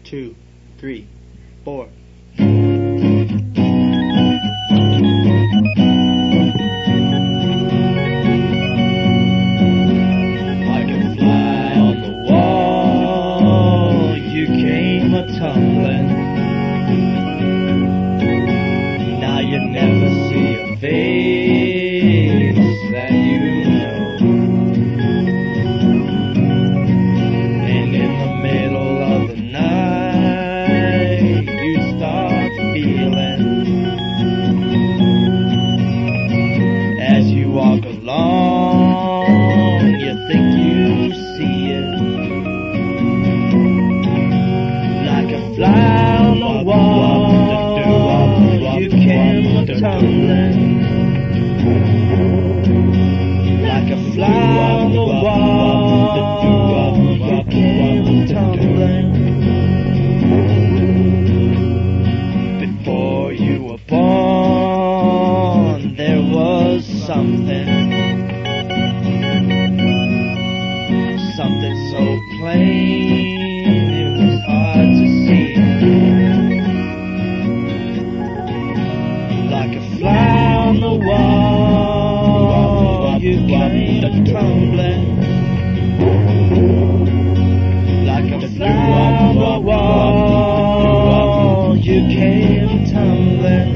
2, 3, 4. Like a fly on the wall, you came a-tumbling. Now you never see a face that you know. And in the middle of the night, you start feeling, as you walk along, you think you see it. Like a fly on the wall, you came a-tumbling. Like a fly on the wall, you came a-tumbling. Before you were born, there was something so plain it was hard to see. Like a fly on the wall, you came a-tumbling. Like a fly on the wall, you came tumbling.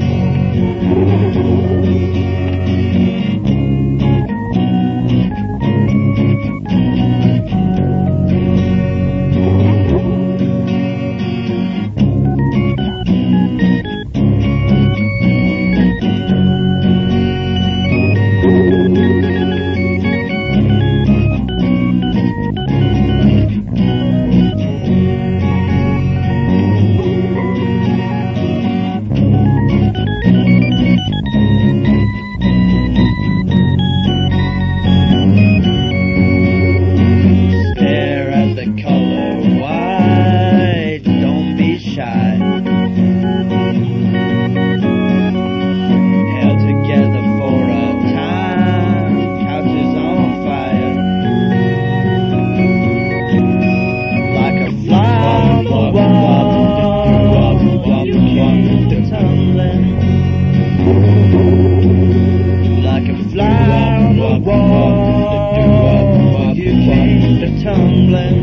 Like a fly on the wall, you came a-tumbling.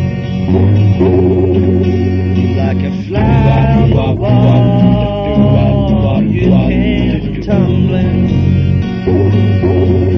Like a fly on the wall, you came a-tumbling.